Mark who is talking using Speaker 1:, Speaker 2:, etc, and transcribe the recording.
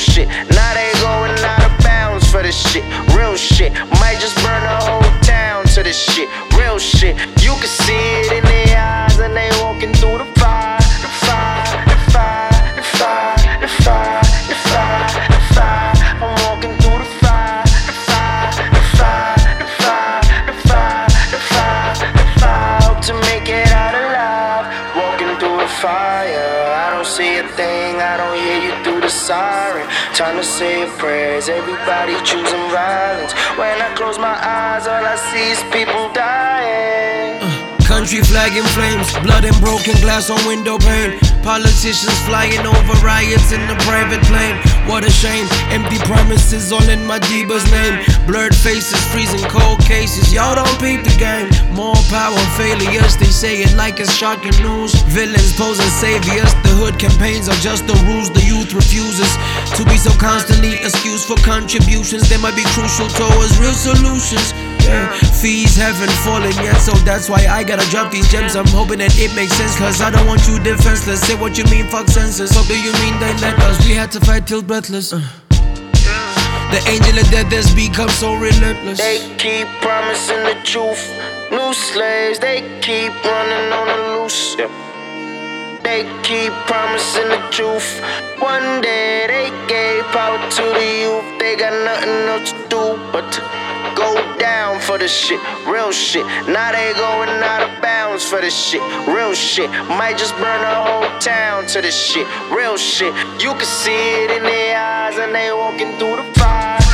Speaker 1: shit. Now they going out of bounds for this shit. Real shit. Might just burn the whole town to this shit. Real shit. You can see it in their eyes and they walking through the fire. The fire, the fire, the fire, the fire, the fire, the fire. I'm walking through the fire. The fire, the fire, the fire, the fire, the fire, the fire. Hope to make it out alive. Walking through the fire. I don't see a thing, I don't hear you through the siren. Time to say your prayers, everybody choosing violence. When I close my eyes, all I see is people dying.
Speaker 2: Country flag in flames, blood and broken glass on window pane. Politicians flying over riots in the private plane. What a shame, empty promises all in my Diba's name. Blurred faces, freezing cold cases, y'all don't peep the game. More power, failures, they say it like it's shocking news. Villains posing saviors, the hood campaigns are just the rules. The youth refuses to be so constantly excused for contributions. They might be crucial towards real solutions. Yeah. Fees haven't fallen yet, so that's why I gotta drop these gems. I'm hoping that it makes sense, cause I don't want you defenseless. Say what you mean, fuck senses. So do you mean they let us? We had to fight till breathless. The angel of death has become so relentless.
Speaker 1: They keep promising the truth. New slaves, they keep running on the loose. They keep promising the truth. One day they gave power to the youth. They got nothing else to do but to go down for the shit, real shit. Now they going out of bounds for the shit, real shit. Might just burn the whole town to the shit, real shit. You can see it in their eyes and they walking through the fire.